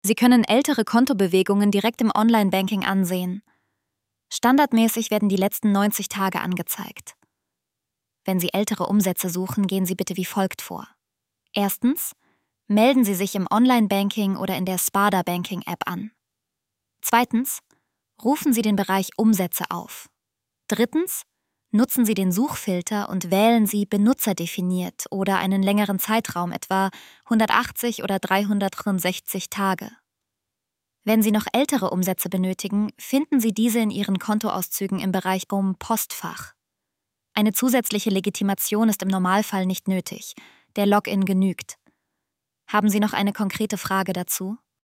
Sie können ältere Kontobewegungen direkt im Online-Banking ansehen. Standardmäßig werden die letzten 90 Tage angezeigt. Wenn Sie ältere Umsätze suchen, gehen Sie bitte wie folgt vor. Erstens, melden Sie sich im Online-Banking oder in der Sparda-Banking-App an. Zweitens, rufen Sie den Bereich Umsätze auf. Drittens, nutzen Sie den Suchfilter und wählen Sie benutzerdefiniert oder einen längeren Zeitraum, etwa 180 oder 360 Tage. Wenn Sie noch ältere Umsätze benötigen, finden Sie diese in Ihren Kontoauszügen im Bereich Postfach. Eine zusätzliche Legitimation ist im Normalfall nicht nötig. Der Login genügt. Haben Sie noch eine konkrete Frage dazu?